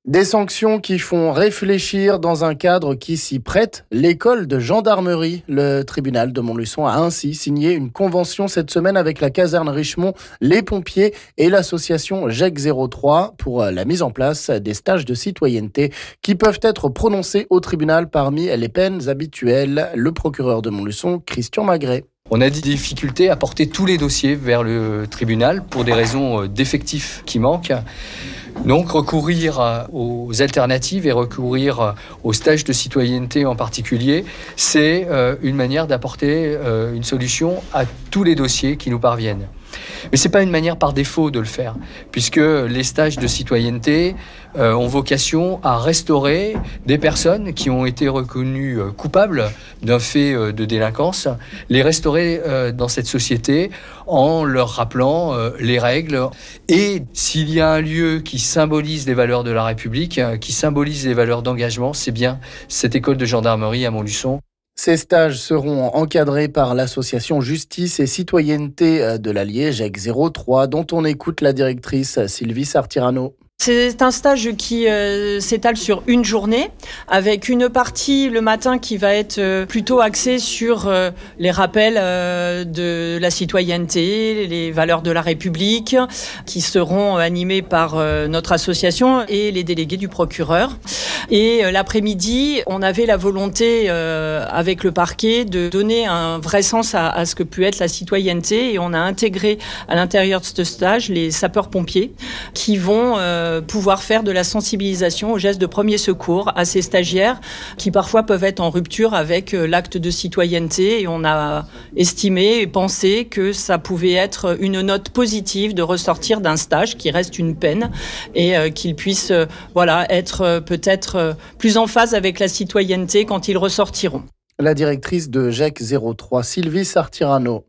Des sanctions qui font réfléchir dans un cadre qui s'y prête. L'école de gendarmerie, le tribunal de Montluçon a ainsi signé une convention cette semaine avec la caserne Richemont, les pompiers et l'association GEC 03 pour la mise en place des stages de citoyenneté qui peuvent être prononcés au tribunal parmi les peines habituelles. Le procureur de Montluçon, Christian Magret. On a des difficultés à porter tous les dossiers vers le tribunal pour des raisons d'effectifs qui manquent. Donc recourir aux alternatives et recourir aux stages de citoyenneté en particulier, c'est une manière d'apporter une solution à tous les dossiers qui nous parviennent. Mais ce n'est pas une manière par défaut de le faire, puisque les stages de citoyenneté ont vocation à restaurer des personnes qui ont été reconnues coupables d'un fait de délinquance, les restaurer dans cette société en leur rappelant les règles. Et s'il y a un lieu qui symbolise les valeurs de la République, qui symbolise les valeurs d'engagement, c'est bien cette école de gendarmerie à Montluçon. Ces stages seront encadrés par l'association Justice et Citoyenneté de l'Allier, GEC 03, dont on écoute la directrice Sylvie Sartirano. C'est un stage qui s'étale sur une journée, avec une partie le matin qui va être plutôt axée sur les rappels de la citoyenneté, les valeurs de la République, qui seront animés par notre association et les délégués du procureur. Et l'après-midi, on avait la volonté avec le parquet de donner un vrai sens à ce que peut être la citoyenneté, et on a intégré à l'intérieur de ce stage les sapeurs-pompiers qui vont pouvoir faire de la sensibilisation aux gestes de premier secours à ces stagiaires qui parfois peuvent être en rupture avec l'acte de citoyenneté, et on a estimé et pensé que ça pouvait être une note positive de ressortir d'un stage qui reste une peine et qu'ils puissent être peut-être plus en phase avec la citoyenneté quand ils ressortiront. La directrice de GEC 03, Sylvie Sartirano.